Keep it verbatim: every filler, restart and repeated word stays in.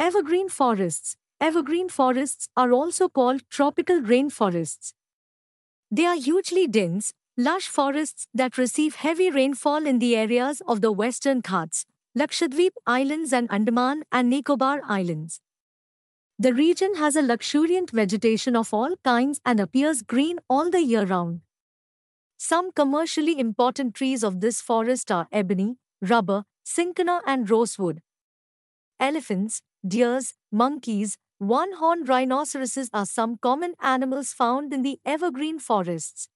Evergreen forests. Evergreen forests are also called tropical rainforests. They are hugely dense, lush forests that receive heavy rainfall in the areas of the Western Ghats, Lakshadweep Islands, and Andaman and Nicobar Islands. The region has a luxuriant vegetation of all kinds and appears green all the year round. Some commercially important trees of this forest are ebony, rubber, cinchona, and rosewood. Elephants, deers, monkeys, one horned rhinoceroses are some common animals found in the evergreen forests.